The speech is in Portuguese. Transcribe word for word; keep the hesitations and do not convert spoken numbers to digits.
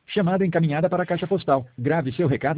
Chamada encaminhada para a caixa postal. Grave seu recado